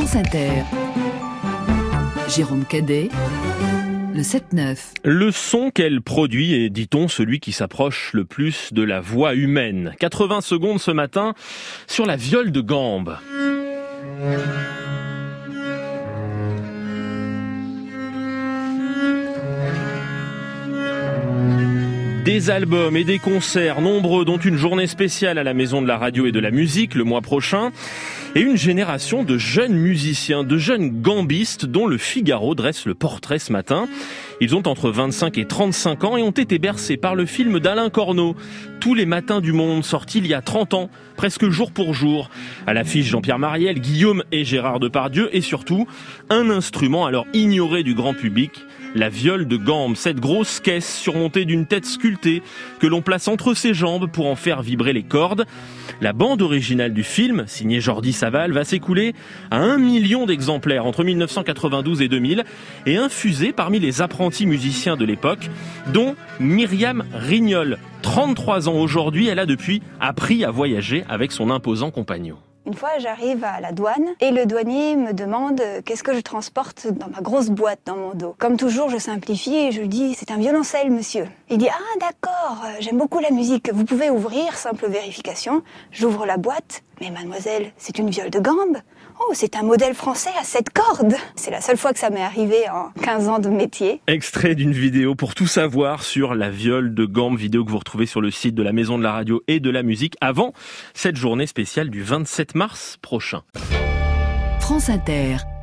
France Inter. Jérôme Cadet, le 7-9. Le son qu'elle produit est, dit-on, celui qui s'approche le plus de la voix humaine. 80 secondes ce matin sur la viole de gambe. Des albums et des concerts nombreux, dont une journée spéciale à la Maison de la Radio et de la Musique le mois prochain, et une génération de jeunes musiciens, de jeunes gambistes dont le Figaro dresse le portrait ce matin. Ils ont entre 25 et 35 ans et ont été bercés par le film d'Alain Corneau, Tous les matins du monde, sorti il y a 30 ans, presque jour pour jour. À l'affiche Jean-Pierre Mariel, Guillaume et Gérard Depardieu, et surtout un instrument alors ignoré du grand public, la viole de gambe, cette grosse caisse surmontée d'une tête sculptée que l'on place entre ses jambes pour en faire vibrer les cordes. La bande originale du film, signée Jordi Savall, va s'écouler à 1 million d'exemplaires entre 1992 et 2000 et infusée parmi les apprentis musiciens de l'époque, dont Myriam Rignol. 33 ans aujourd'hui, elle a depuis appris à voyager avec son imposant compagnon. Une fois, j'arrive à la douane et le douanier me demande qu'est-ce que je transporte dans ma grosse boîte dans mon dos. Comme toujours, je simplifie et je lui dis « c'est un violoncelle, monsieur ». Il dit « ah d'accord, j'aime beaucoup la musique, vous pouvez ouvrir, simple vérification ». J'ouvre la boîte, mais mademoiselle, c'est une viole de gambe. Oh, c'est un modèle français à 7 cordes. C'est la seule fois que ça m'est arrivé en 15 ans de métier. Extrait d'une vidéo pour tout savoir sur la viole de gambe, vidéo que vous retrouvez sur le site de la Maison de la Radio et de la Musique avant cette journée spéciale du 27 mars prochain. France Inter.